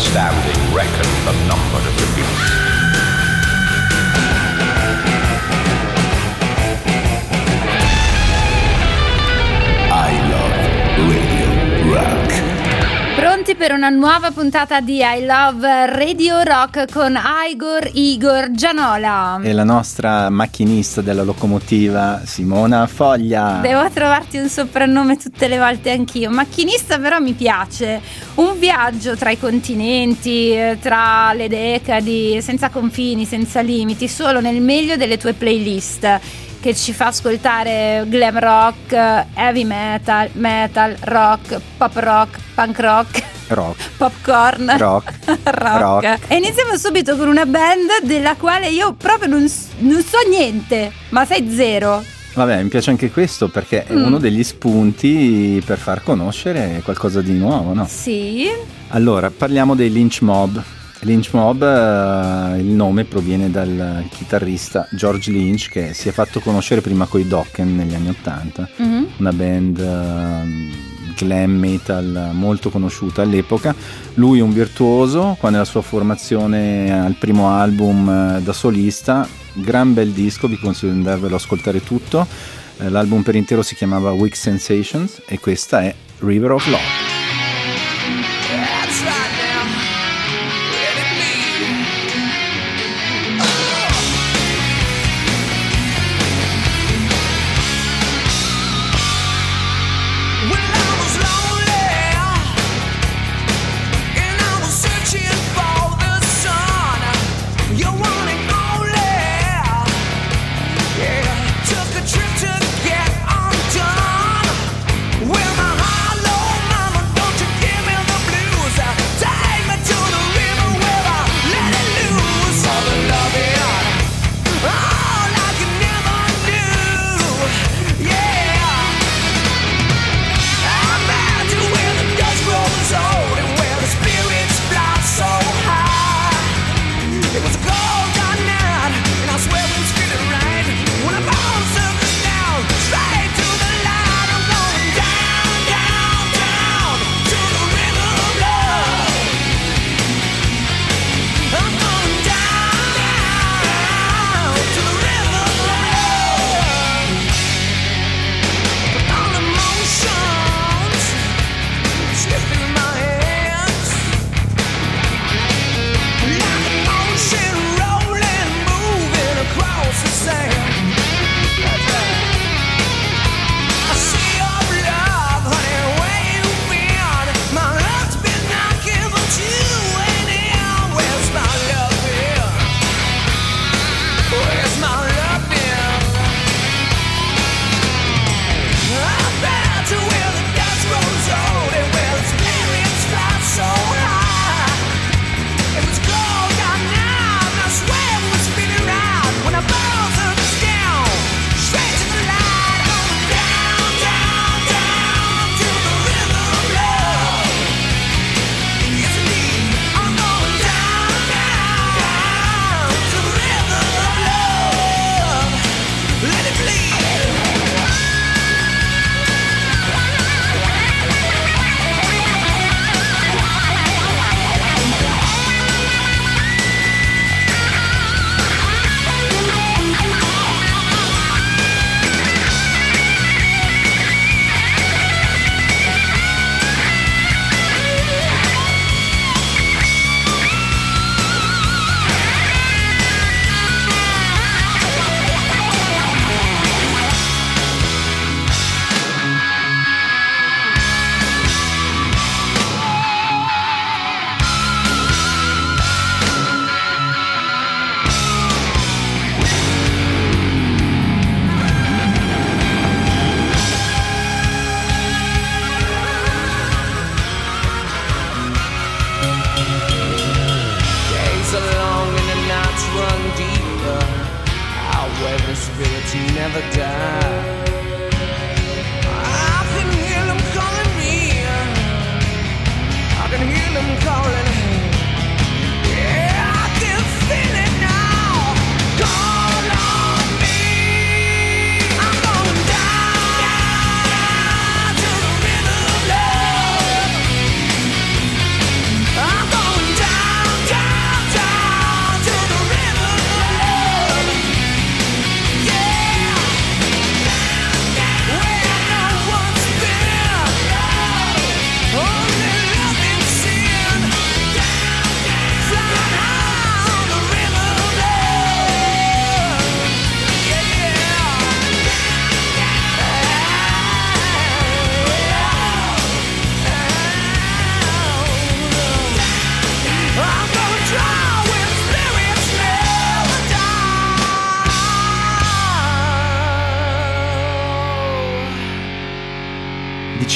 standing reckon the number of the beast. I love Radio Rock. Pronti per una nuova puntata di I Love Radio Rock con Igor Gianola e la nostra macchinista della locomotiva Simona Foglia. Devo trovarti un soprannome tutte le volte anch'io. Macchinista però mi piace. Un viaggio tra i continenti, tra le decadi, senza confini, senza limiti, solo nel meglio delle tue playlist, che ci fa ascoltare glam rock, heavy metal, metal, rock, pop rock, punk rock, popcorn, rock. E iniziamo subito con una band della quale io proprio non so niente, ma sai zero. Vabbè, mi piace anche questo perché è uno degli spunti per far conoscere qualcosa di nuovo, no? Sì. Allora, parliamo dei Lynch Mob. Lynch Mob, il nome proviene dal chitarrista George Lynch, che si è fatto conoscere prima coi Dokken negli anni '80, una band glam metal molto conosciuta all'epoca. Lui è un virtuoso, qua nella sua formazione al primo album da solista, gran bel disco, vi consiglio di andarvelo a ascoltare tutto. L'album per intero si chiamava Weak Sensations e questa è River of Love.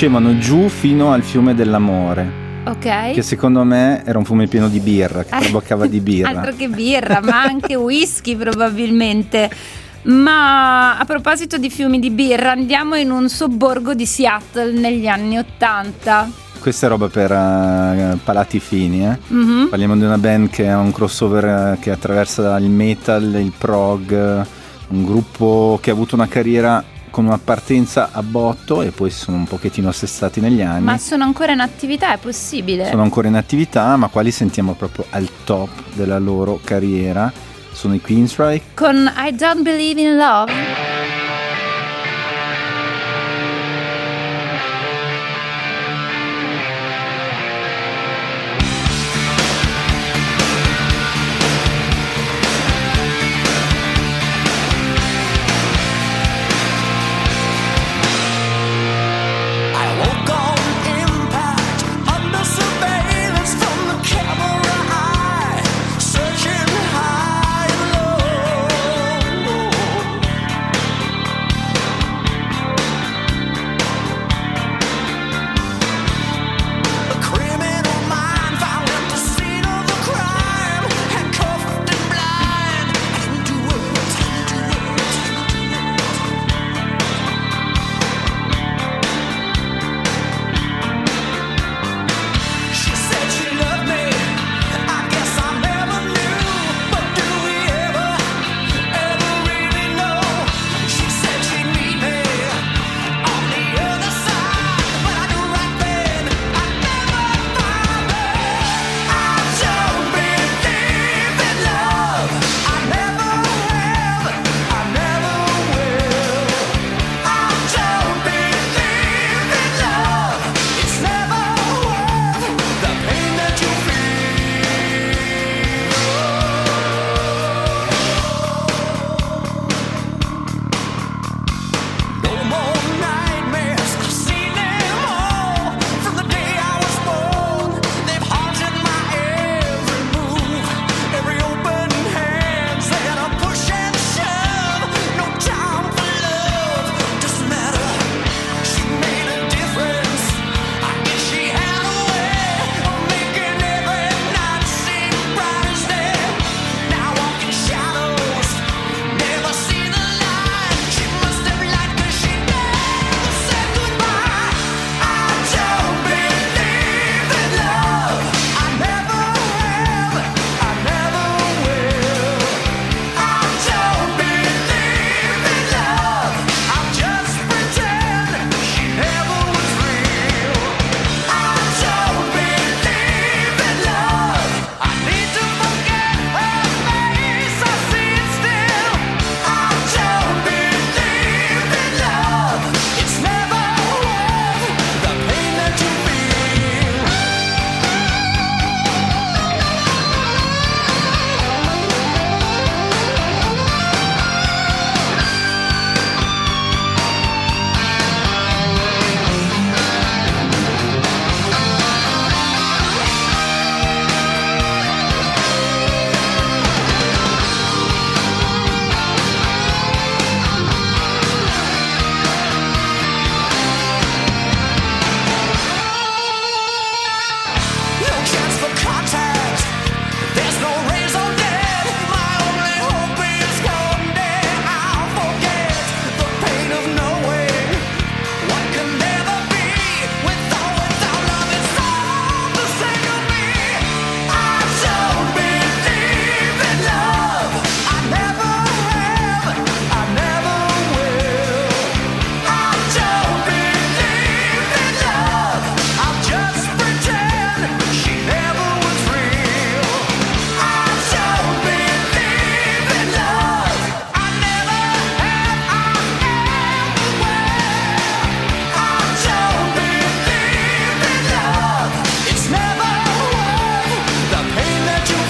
dicevano giù fino al fiume dell'amore. Ok. Che secondo me era un fiume pieno di birra, che traboccava di birra. Altro che birra, ma anche whisky probabilmente. Ma a proposito di fiumi di birra, andiamo in un sobborgo di Seattle negli anni '80. Questa è roba per palati fini, Mhm. Parliamo di una band che ha un crossover che attraversa il metal, il prog, un gruppo che ha avuto una carriera con una partenza a botto e poi si sono un pochettino assestati negli anni. Ma sono ancora in attività, è possibile? Sono ancora in attività, ma qua li sentiamo proprio al top della loro carriera. Sono i Queensryche. Con I Don't Believe in Love. I woke on impact, under surveillance from the camera eye, searching high and low. A criminal mind found at the scene of the crime, handcuffed and blind. I didn't do it, She said she loved me. I guess I never knew. But do we ever really know? She said she'd meet me on the other side, but I knew right then I'd never find her. I don't believe in love. I never have. I never will. I don't believe in love. It's never worth the pain that you feel. No more nightmares. I've seen them all from the day I was born. They've haunted my every move, every open hand said a push and shove. No time for love, doesn't matter. She made a difference. I guess she had a way of making every night seem bright as day. Now I walk in shadows, never see the light. She must have liked 'cause she never said goodbye. I don't believe in love. I never have. I never will. I don't believe in love. I'll just pretend she never was real. I don't believe in love. I need to forget her face. I see it still. I don't believe in love. It's never worth the pain that you feel. No chance for contact. There's no razor dead. My only hope is someday I'll forget the pain of knowing what can never be. Without love, it's all the same to me. I don't believe in love. I never have. I never will. I don't believe in love. I'll just pretend she never was real. I don't believe in love. I never have. I never will. I don't believe in love. It's never worth the pain that you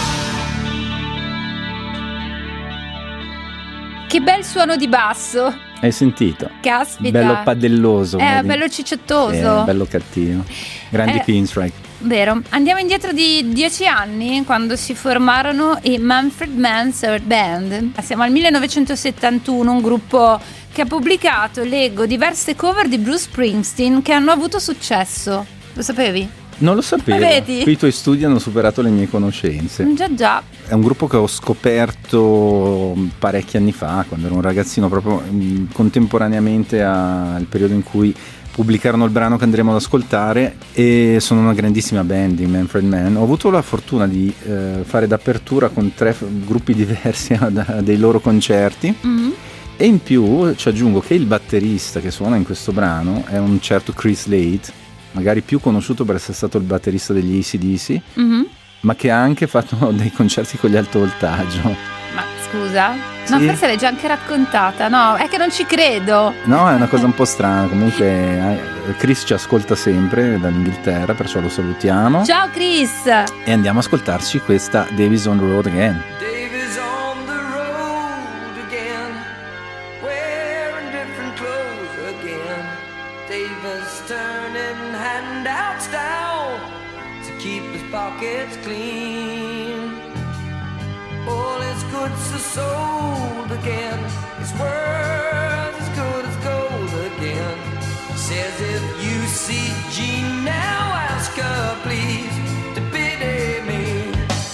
Che bel suono di basso. Hai sentito? Caspita. Bello paddelloso. vedi? Bello cicciottoso. Bello cattivo. Grandi Pinstripe. Vero. Andiamo indietro di 10 anni, quando si formarono i Manfred Mann's Earth Band. Siamo al 1971, un gruppo che ha pubblicato, leggo, diverse cover di Bruce Springsteen che hanno avuto successo. Lo sapevi? Non lo sapevo. Vedi? Qui i tuoi studi hanno superato le mie conoscenze. Già. È un gruppo che ho scoperto parecchi anni fa, quando ero un ragazzino, proprio contemporaneamente al periodo in cui pubblicarono il brano che andremo ad ascoltare, e sono una grandissima band, i Manfred Mann. Ho avuto la fortuna di fare d'apertura con 3 gruppi diversi dei loro concerti. E in più ci aggiungo che il batterista che suona in questo brano è un certo Chris Slade, magari più conosciuto per essere stato il batterista degli AC/DC, ma che ha anche fatto dei concerti con gli Alto Voltaggio. Ma scusa? Sì. No, forse l'hai già anche raccontata. No, è che non ci credo. No, è una cosa un po' strana. Comunque Chris ci ascolta sempre dall'Inghilterra, perciò lo salutiamo. Ciao Chris. E andiamo a ascoltarci questa Davy's on the Road Again. Dave is on the road again, wearing different clothes again. Dave is turning handouts down to keep his pockets clean. All his goods are sold again, his word as good as gold again. Says if you see Jean now, ask her please to pity me.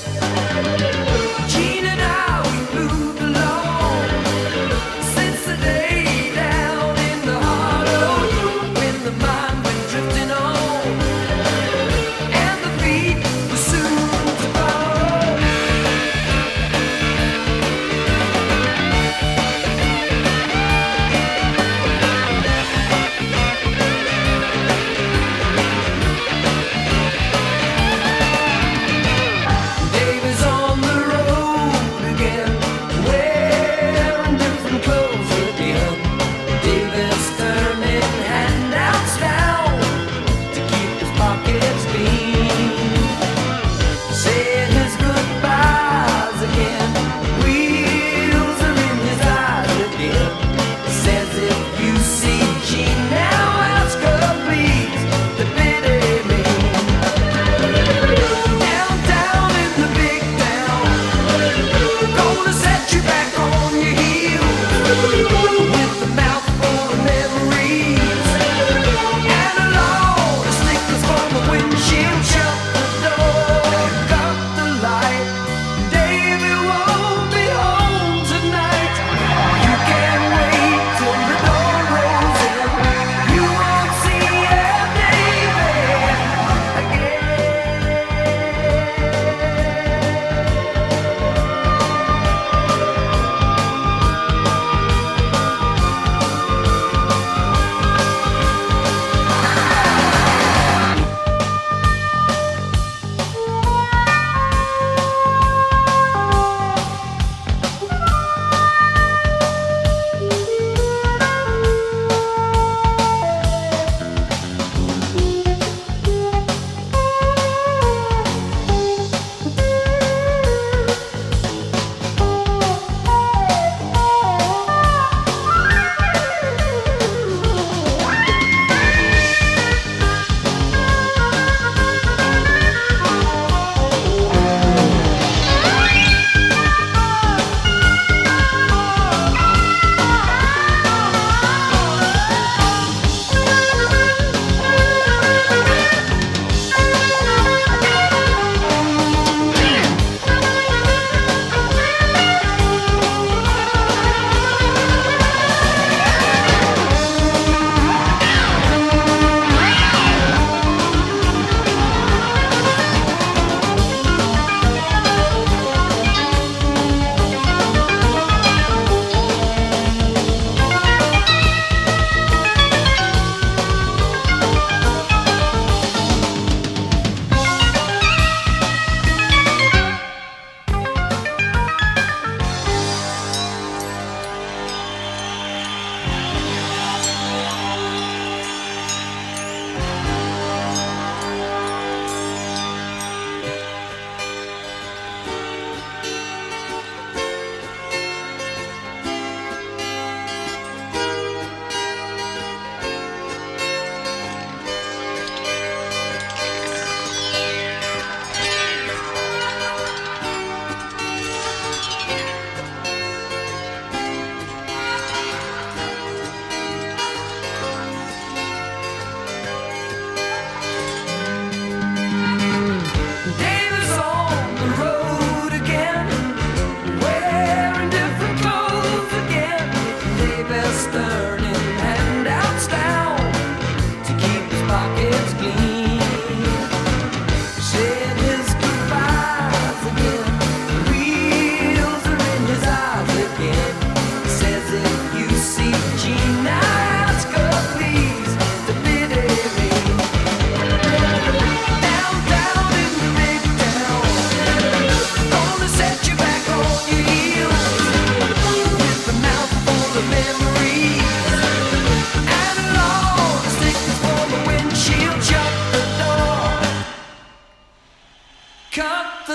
Jean and I, we moved along since the day down in the hollow, when the mind went drifting on and the feet were soon to follow.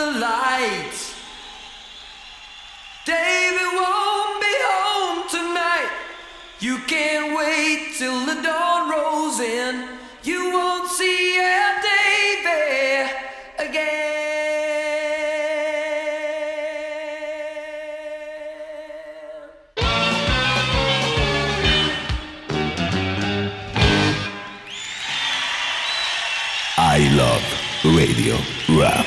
the lights. David won't be home tonight. You can't wait till the dawn rolls in. You won't see Davy again. I love Radio Rock.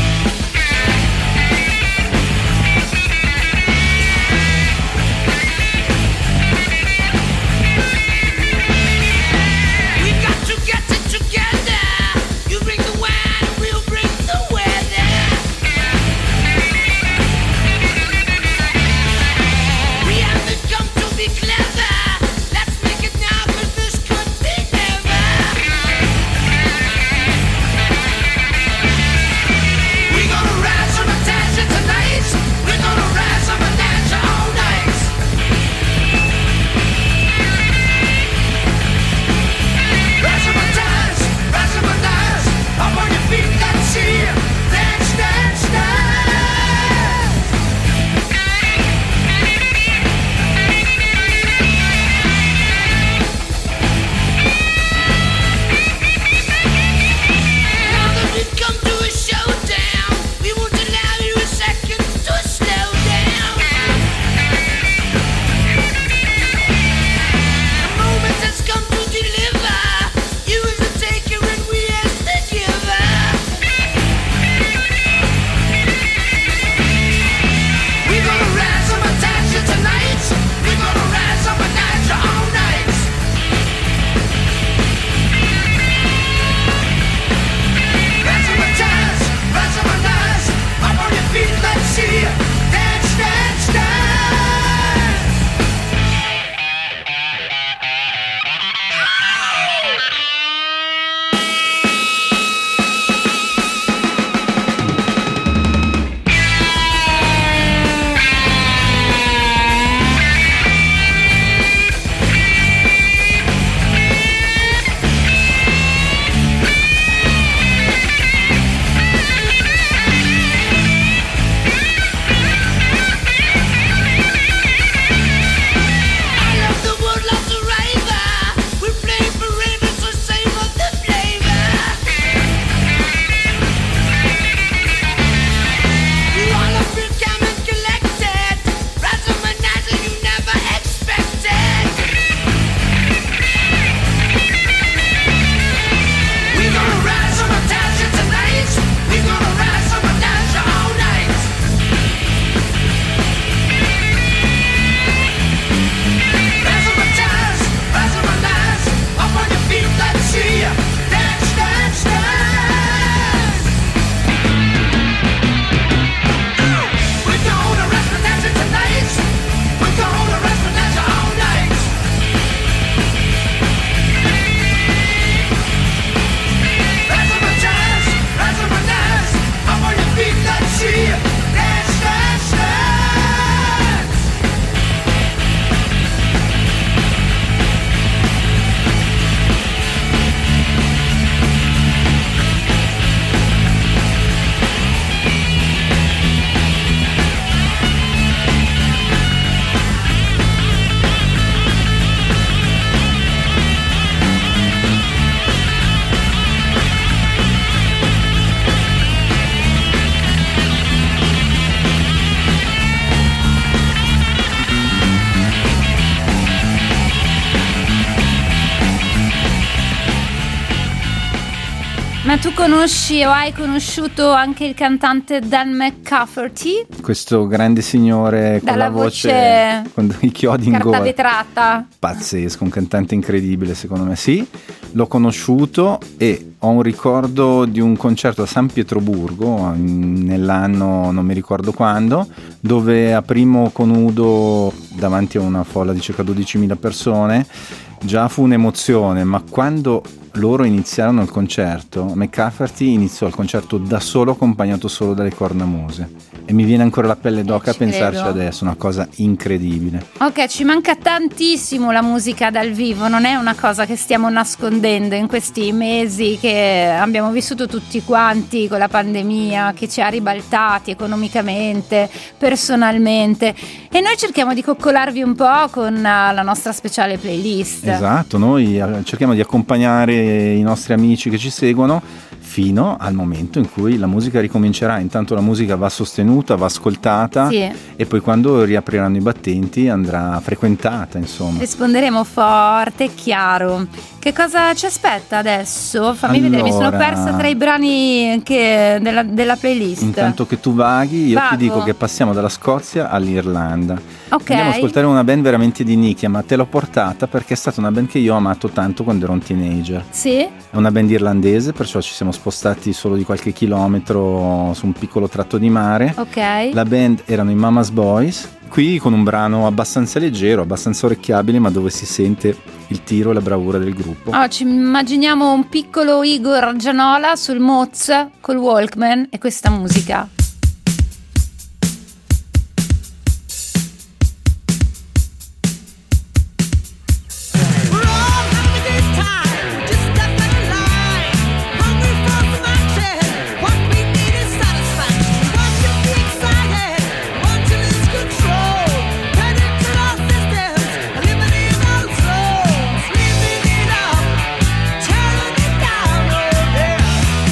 Ma tu conosci o hai conosciuto anche il cantante Dan McCafferty? Questo grande signore con Dalla la voce con i chiodi in carta gola. vetrata. Pazzesco, un cantante incredibile secondo me. Sì, l'ho conosciuto e ho un ricordo di un concerto a San Pietroburgo nell'anno non mi ricordo quando, dove aprimo con Udo davanti a una folla di circa 12.000 persone. Già fu un'emozione, ma quando loro iniziarono il concerto, McCafferty iniziò il concerto da solo, accompagnato solo dalle cornamuse, e mi viene ancora la pelle d'oca a pensarci credo. adesso, una cosa incredibile. Ok, ci manca tantissimo la musica dal vivo, non è una cosa che stiamo nascondendo in questi mesi che abbiamo vissuto tutti quanti con la pandemia, che ci ha ribaltati economicamente, personalmente, e noi cerchiamo di coccolarvi un po' con la nostra speciale playlist. Esatto, noi cerchiamo di accompagnare i nostri amici che ci seguono fino al momento in cui la musica ricomincerà. Intanto la musica va sostenuta, va ascoltata, Sì. e poi quando riapriranno i battenti andrà frequentata, insomma. Risponderemo forte e chiaro. Che cosa ci aspetta adesso? Fammi vedere, mi sono Allora, persa tra i brani della playlist. Intanto che tu vaghi, io Vago. ti dico che passiamo dalla Scozia all'Irlanda. Ok. Andiamo ad ascoltare una band veramente di nicchia, ma te l'ho portata perché è stata una band che io ho amato tanto quando ero un teenager. Sì? È una band irlandese, perciò ci siamo spostati solo di qualche chilometro su un piccolo tratto di mare. Ok. La band erano i Mama's Boys, qui con un brano abbastanza leggero, abbastanza orecchiabile, ma dove si sente il tiro e la bravura del gruppo. Oh, ci immaginiamo un piccolo Igor Gianola sul Moz col Walkman e questa musica. We're all having a good time, just stepping in line. Hungry for some action, what we need is satisfaction. We want to be excited, we want to lose control. Penetrate our systems, eliminate our souls. Living it up, tearing it down, oh yeah.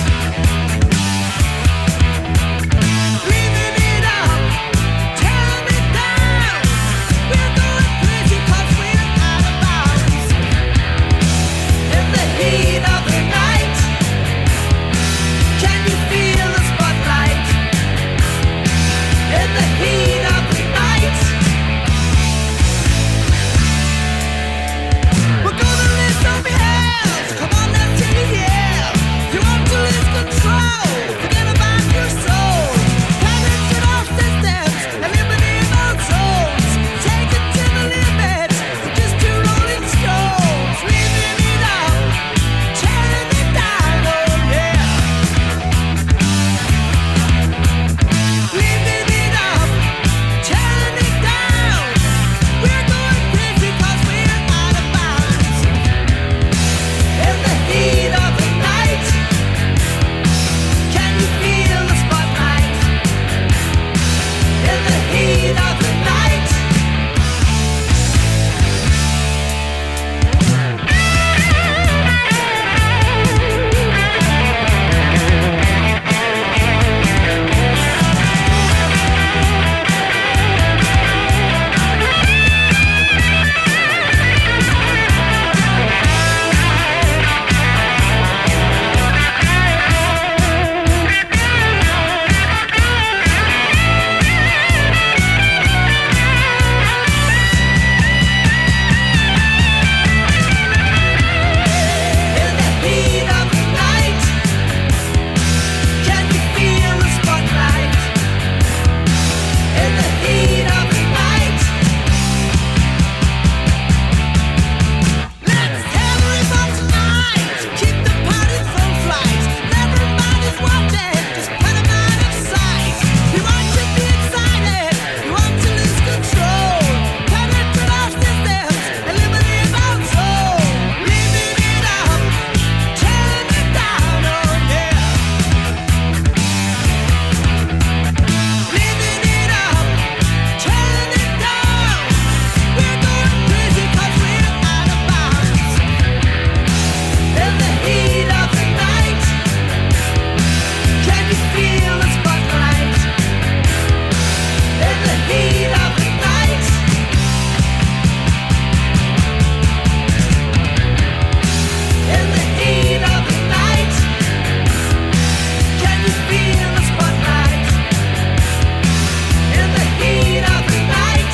Living it up, tearing it down. We're going crazy 'cause we're out of bounds. In the heat of the night, can you feel the spotlight? In the heat of the night, we're gonna live on behalf. Come on, let's hear you yell. You want to lose control? Forget about your soul. Penetrate our systems, eliminate our souls. Take it to the limit. We're just two rolling stones. Living it up, tearing it down, oh yeah. Living it up, tearing it down. We're going crazy 'cause we're out of bounds. In the heat of the night, can you feel the spotlight? In the heat of the night. In the heat of the night, can you feel the spotlight? In the heat of the night, let's have a fun tonight. Keep the party full flight. Everybody's watching, just put 'em out of sight. We want to be excited, we want to lose control. Penetrate our systems, eliminate our soul. Living it up, tearing it down, oh yeah. Living it up, tearing it down. We're going crazy 'cause we're out of bounds. In the heat of the night, can you feel the spotlight? In the heat of the night. In the heat of the night, can you feel the spotlight? In the heat of the night.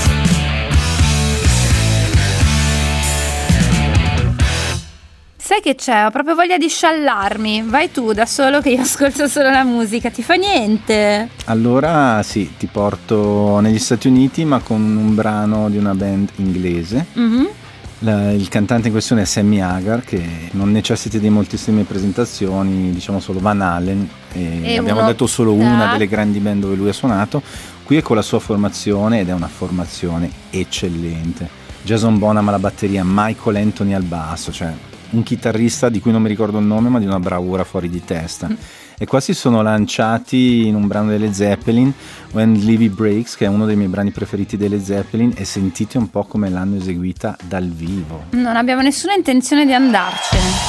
Sai che c'è? Ho proprio voglia di sciallarmi. Vai tu da solo che io ascolto solo la musica. Ti fa niente? Allora sì, ti porto negli Stati Uniti, ma con un brano di una band inglese. Mhm. Il cantante in questione è Sammy Hagar, che non necessita di moltissime presentazioni, diciamo solo Van Halen, e abbiamo detto solo una delle grandi band dove lui ha suonato. Qui è con la sua formazione ed è una formazione eccellente. Jason Bonham alla batteria, Michael Anthony al basso, cioè un chitarrista di cui non mi ricordo il nome ma di una bravura fuori di testa. E qua si sono lanciati in un brano delle Zeppelin, When Levy Breaks, che è uno dei miei brani preferiti delle Zeppelin, e sentite un po' come l'hanno eseguita dal vivo. Non abbiamo nessuna intenzione di andarcene.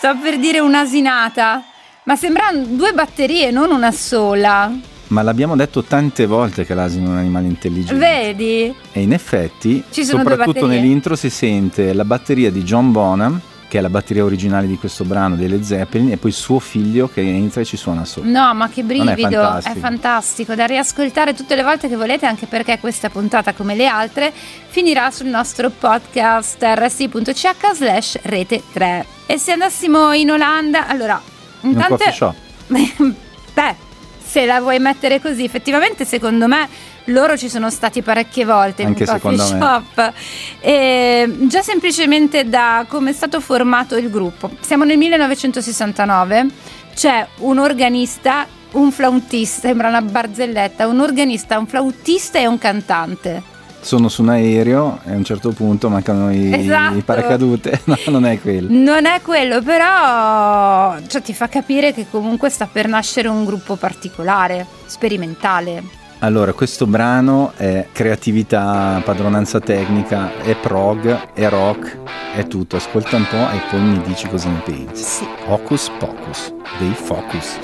sto per dire un'asinata, ma sembrano 2 batterie, non una sola. Ma l'abbiamo detto tante volte che l'asino è un animale intelligente. Vedi? E in effetti, Ci sono 2 soprattutto batterie. nell'intro, si sente la batteria di John Bonham, che è la batteria originale di questo brano dei Led Zeppelin, e poi suo figlio che entra e ci suona sopra. No, ma che Non è brivido, fantastico? è fantastico da riascoltare tutte le volte che volete, anche perché questa puntata, come le altre, finirà sul nostro podcast rsi.ch/rete 3. E se andassimo in Olanda, allora, In un intanto coffee shop. beh, se la vuoi mettere così, effettivamente secondo me loro ci sono stati parecchie volte in Anche un coffee secondo me. shop. E già semplicemente da come è stato formato il gruppo. Siamo nel 1969, c'è un organista, un flautista, sembra una barzelletta, un organista, un flautista e un cantante. Sono su un aereo e a un certo punto mancano Esatto. i paracadute. No, non è quello. Non è quello, però cioè, ti fa capire che comunque sta per nascere un gruppo particolare, sperimentale. Allora, questo brano è creatività, padronanza tecnica, è prog, è rock, è tutto. Ascolta un po' e poi mi dici cosa ne pensi. Sì. Hocus Pocus, dei Focus.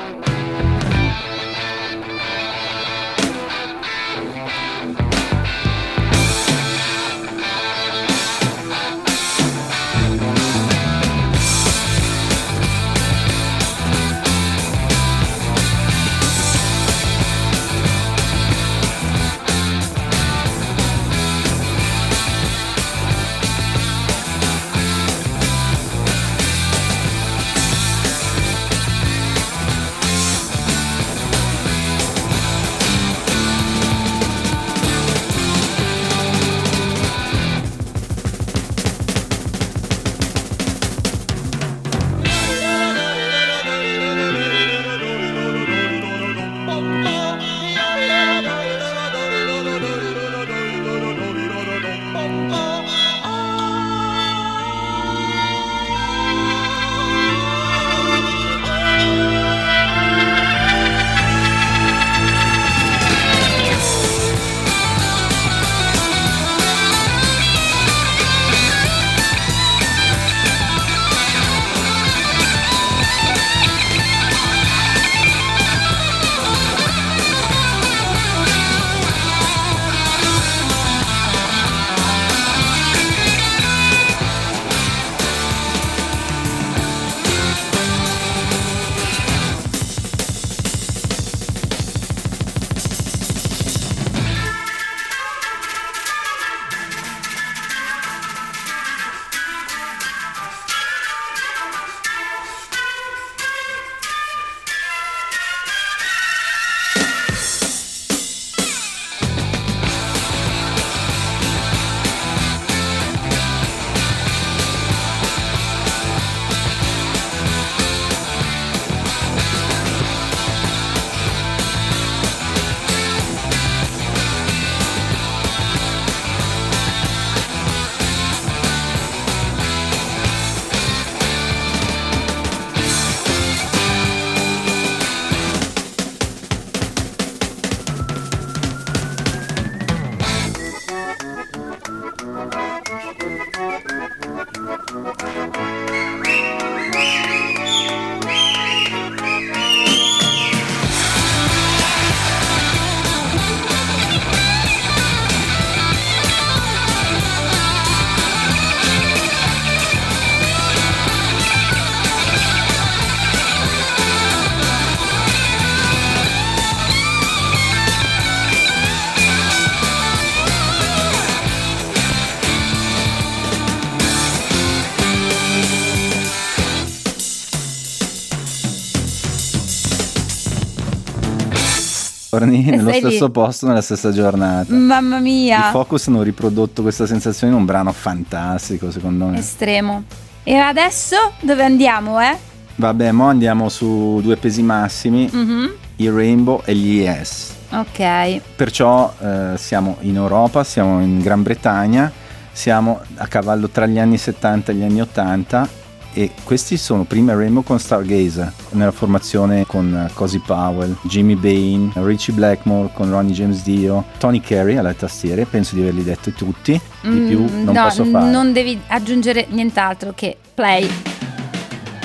giorni nello sei stesso lì. posto nella stessa giornata. Mamma I mia, Focus hanno riprodotto questa sensazione in un brano fantastico, secondo me. estremo. E adesso dove andiamo, Vabbè, mo andiamo su due pesi massimi, Mhm. i Rainbow e gli Yes. Ok. Perciò siamo in Europa, siamo in Gran Bretagna, siamo a cavallo tra gli anni 70 e gli anni 80 e questi sono prima Rainbow con Stargazer, nella formazione con Cozy Powell, Jimmy Bain, Richie Blackmore con Ronnie James Dio, Tony Carey alle tastiere, penso di averli detti tutti, di più non no, posso fare. non devi aggiungere nient'altro che play.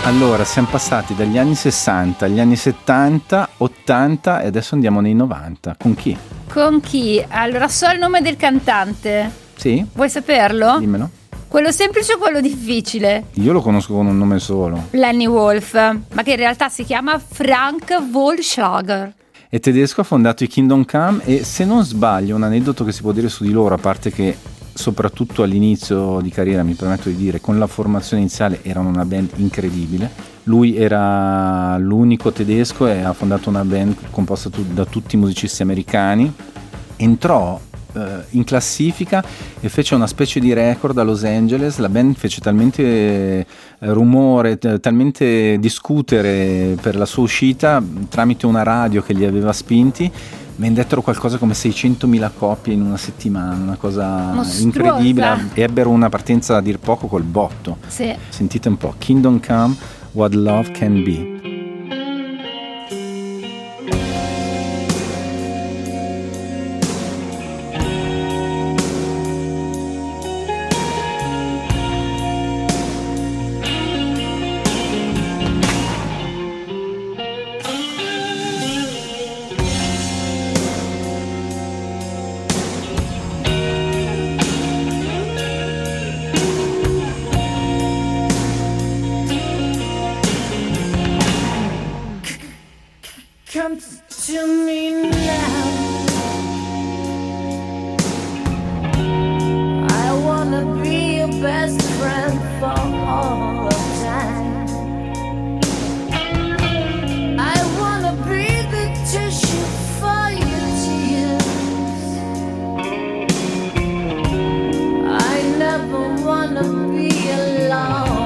Allora, siamo passati dagli anni 60 agli anni 70, 80 e adesso andiamo nei 90. Con chi? Con chi? Allora, so il nome del cantante. Sì? Vuoi saperlo? Dimmelo. Quello semplice o quello difficile? Io lo conosco con un nome solo. Lenny Wolf, ma che in realtà si chiama Frank Wollschlager. È tedesco, ha fondato i Kingdom Come e, se non sbaglio, un aneddoto che si può dire su di loro, a parte che soprattutto all'inizio di carriera, mi permetto di dire, con la formazione iniziale erano una band incredibile. Lui era l'unico tedesco e ha fondato una band composta da tutti i musicisti americani. Entrò in classifica e fece una specie di record a Los Angeles. La band fece talmente rumore, talmente discutere per la sua uscita tramite una radio che li aveva spinti. Vendettero qualcosa come 600.000 copie in una settimana, una cosa Mostruosa. incredibile, e ebbero una partenza a dir poco col botto. Sì. Sentite un po', Kingdom Come, What Love Can Be. Come to me now. I wanna be your best friend for all of time. I wanna be the tissue for your tears. I never wanna be alone.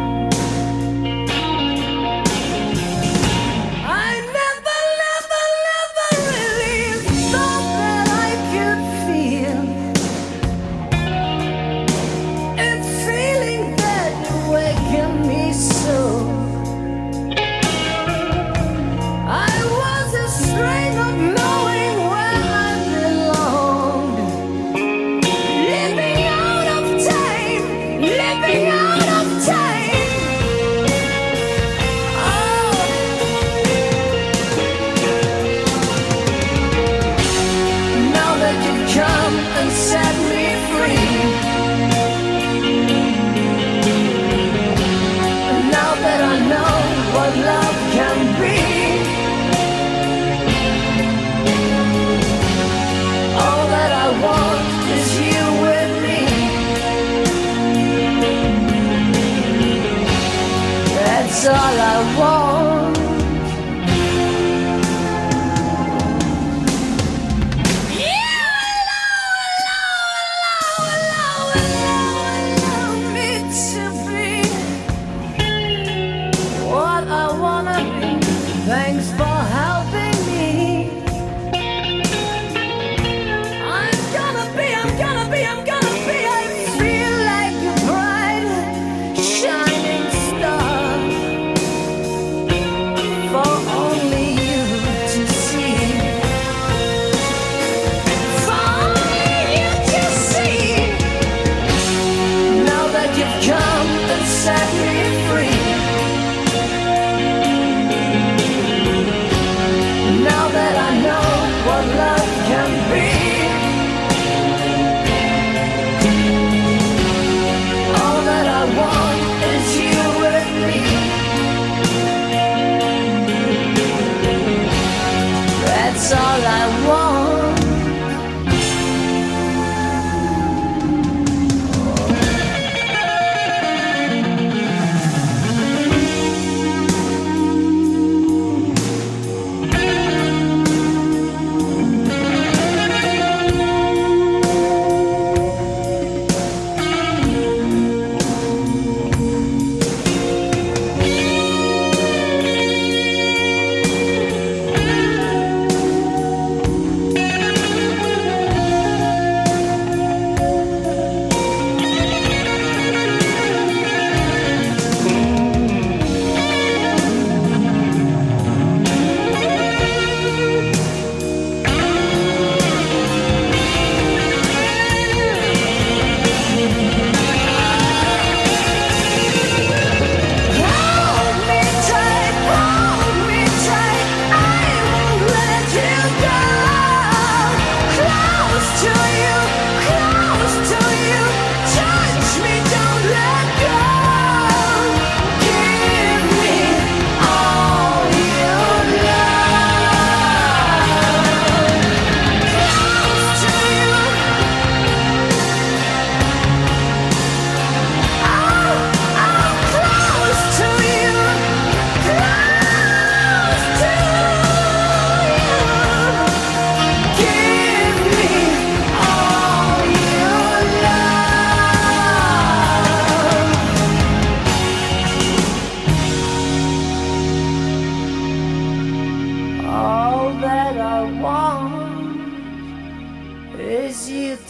That's all I want. Allow me to be what I wanna be. Thanks for helping me. I'm gonna be. I feel like a bright, shining star for only you to see. For only you to see. Now that you've come and set me free. Now that I know what love can be. All that I want is you with me. That's all I want.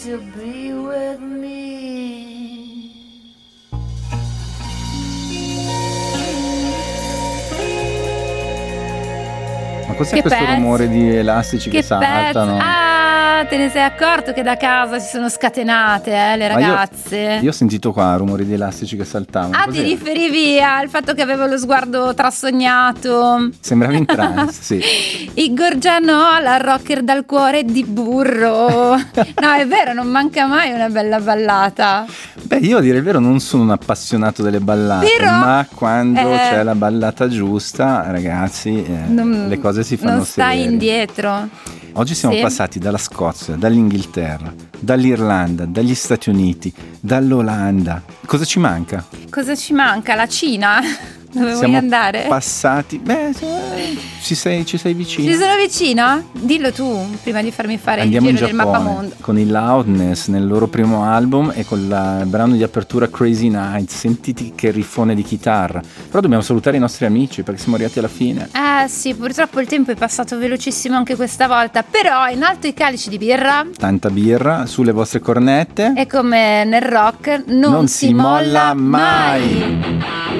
to be with me. Ma cos'è Che questo pezzo? rumore di elastici che saltano? Ah, te ne sei accorto che da casa si sono scatenate le Ma ragazze? io ho sentito qua rumori di elastici che saltavano. Ah, Cos'era? ti riferivi al fatto che avevo lo sguardo trasognato? Sembrava in trance, sì. Igor Gianola, rocker dal cuore di burro. No, è vero, non manca mai una bella ballata. Beh, io a dire il vero non sono un appassionato delle ballate, Però, ma quando eh, c'è la ballata giusta, ragazzi, le cose si fanno non stai severe. indietro. Oggi siamo Sì. passati dalla Scozia, dall'Inghilterra, dall'Irlanda, dagli Stati Uniti, dall'Olanda. Cosa ci manca? Cosa ci manca? La Cina? Dove Siamo vuoi andare? passati. Beh, ci sei vicino. Ci sono vicino? Dillo tu prima di farmi fare Andiamo il in giro del Giappone mappamondo. con i Loudness nel loro primo album e con il brano di apertura Crazy Nights. Sentiti che riffone di chitarra. Però dobbiamo salutare i nostri amici perché siamo arrivati alla fine. Sì, purtroppo il tempo è passato velocissimo anche questa volta, però in alto i calici di birra Tanta birra sulle vostre cornette. e come nel rock non si molla mai.